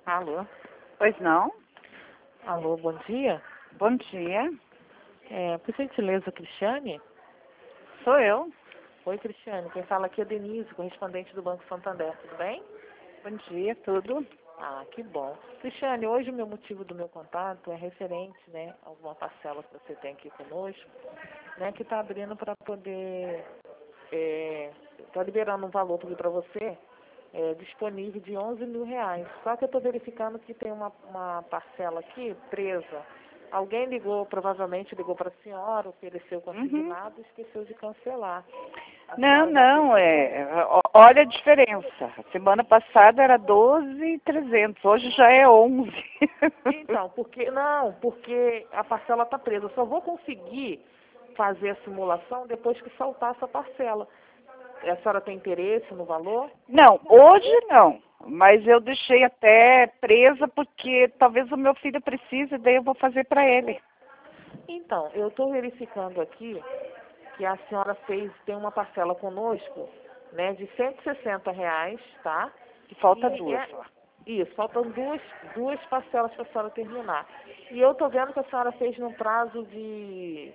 Alô? Pois não? Alô, bom dia. Bom dia. Por gentileza, Cristiane? Sou eu. Oi, Cristiane. Quem fala aqui é Denise, correspondente do Banco Santander. Tudo bem? Bom dia, tudo. Ah, que bom. Cristiane, hoje o meu motivo do meu contato é referente, né, a alguma parcela que você tem aqui conosco, né, que está abrindo para poder, está liberando um valor para você disponível de R$ 11.000. Só que eu estou verificando que tem uma parcela aqui presa. Alguém ligou, provavelmente ligou para a senhora, ofereceu consignado e esqueceu de cancelar. Não, olha a diferença. A semana passada era 12.300, hoje já é 11. Então, porque a parcela está presa. Eu só vou conseguir fazer a simulação depois que saltar essa parcela. A senhora tem interesse no valor? Não, hoje não. Mas eu deixei até presa porque talvez o meu filho precise, daí eu vou fazer para ele. Então, eu estou verificando aqui que a senhora tem uma parcela conosco, né, de R$ 160, tá? Que falta duas só. Isso, faltam duas parcelas para a senhora terminar. E eu estou vendo que a senhora fez no prazo de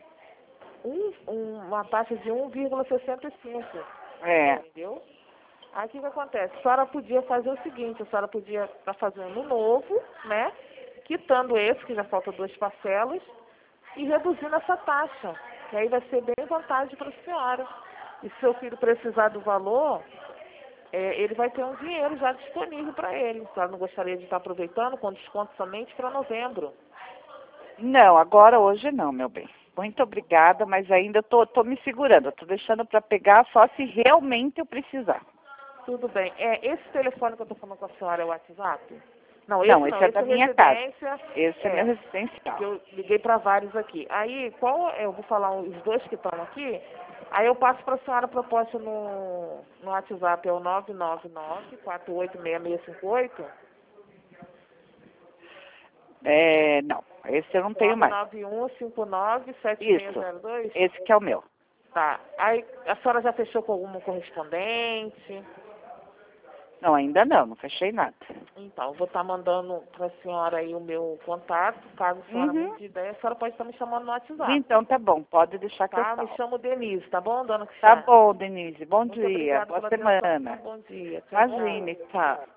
uma taxa de 1,65. Entendeu? Aí o que acontece? A senhora podia fazer o seguinte, a senhora podia estar fazendo um novo, né? Quitando esse, que já falta duas parcelas, e reduzindo essa taxa. Que aí vai ser bem vantagem para a senhora. E se seu filho precisar do valor, ele vai ter um dinheiro já disponível para ele. A senhora não gostaria de estar aproveitando com desconto somente para novembro? Não, agora hoje não, meu bem. Muito obrigada, mas ainda tô me segurando. Estou deixando para pegar só se realmente eu precisar. Tudo bem. Esse telefone que eu estou falando com a senhora é o WhatsApp? Não, esse é da minha casa. Esse é meu residencial. Eu liguei para vários aqui. Aí, eu vou falar os dois que estão aqui. Aí eu passo para a senhora a proposta no WhatsApp, é o 999-486658. Não, esse eu não tenho mais. 991-59-7602? Isso, esse que é o meu. Tá. Aí, a senhora já fechou com algum correspondente? Não, ainda não fechei nada. Então, eu vou estar mandando para a senhora aí o meu contato. Caso a senhora mude ideia, a senhora pode estar me chamando no WhatsApp. Então tá bom, pode deixar que eu Tá, me falo. chamo Denise, tá bom, dona Tá Cristiane? bom, Denise. Bom Muito dia, obrigada boa pela atenção. semana. Bom dia. Tchau, tchau. Imagine, tchau.